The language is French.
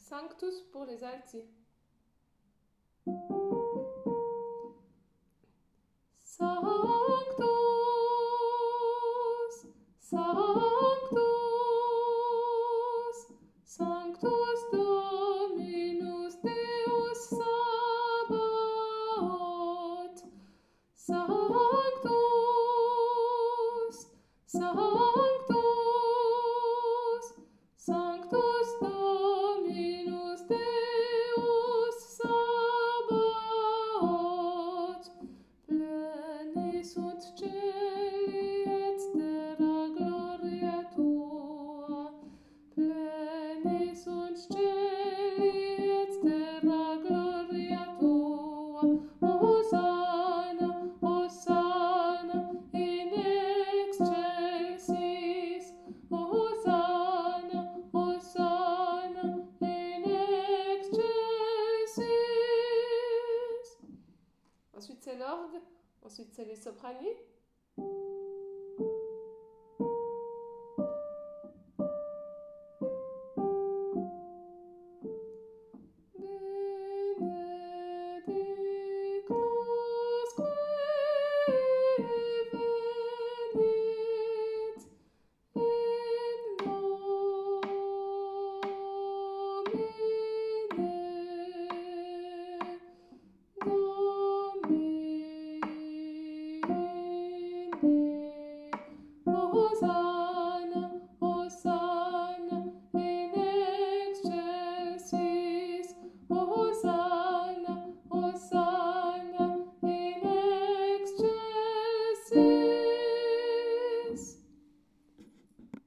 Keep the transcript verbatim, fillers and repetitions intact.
Sanctus pour les alti. Sanctus, Sanctus, Sanctus Dominus Deus Sabaoth. Sanctus, Sanctus, Sanctus Dominus Deus Sabaoth. Pleni sunt celi et terra gloria tua. Pleni sunt celi et terra gloria tua. Hosanna, Hosanna in excelsis. Hosanna, Hosanna in excelsis. Ensuite c'est l'orgue, ensuite c'est les soprani.